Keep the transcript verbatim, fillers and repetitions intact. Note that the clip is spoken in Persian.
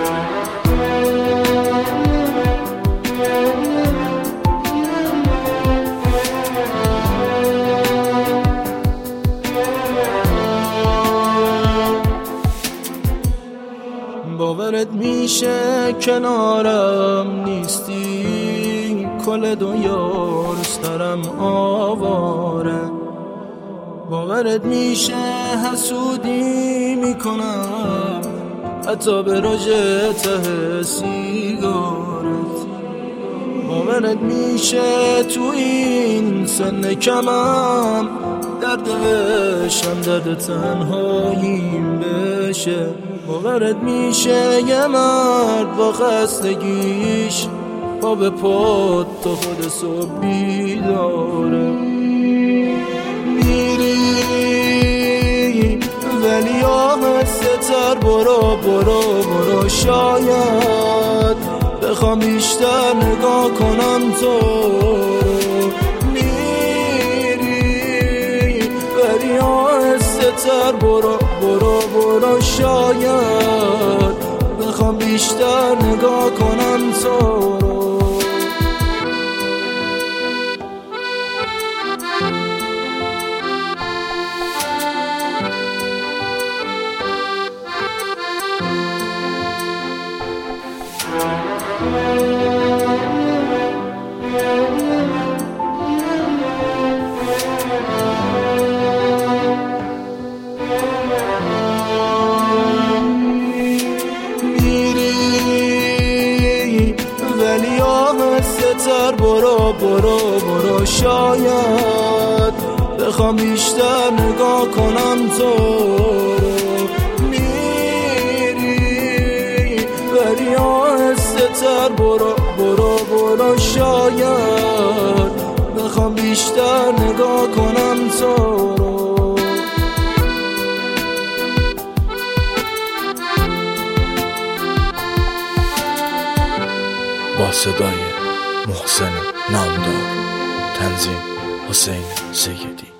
باورت میشه کنارم نیستی، کل دنیا دوست دارم آواره. باورت میشه حسودی میکنم حتی به رژ ته سیگارت. باورت میشه تو این سن کمم درد عشقم درد تنهاییم بشه. باورت میشه یه مرد با خستگیش با به پاد تا خود صبح بیداره. میری ولی آهسته تر برو برو برو، شاید بخوام بیشتر نگاه کنم تو. میری ولی آهسته تر برو برو برو، شاید بخوام بیشتر نگاه کنم تو. ولی آهسته تر برو برو برو، شاید بخوام بیشتر نگاه کنم تو. میری ولی آهسته تر برو برو برو، شاید بخوام بیشتر نگاه کنم تو. با صدای محسن نامدار، تنظیم حسین سیدی.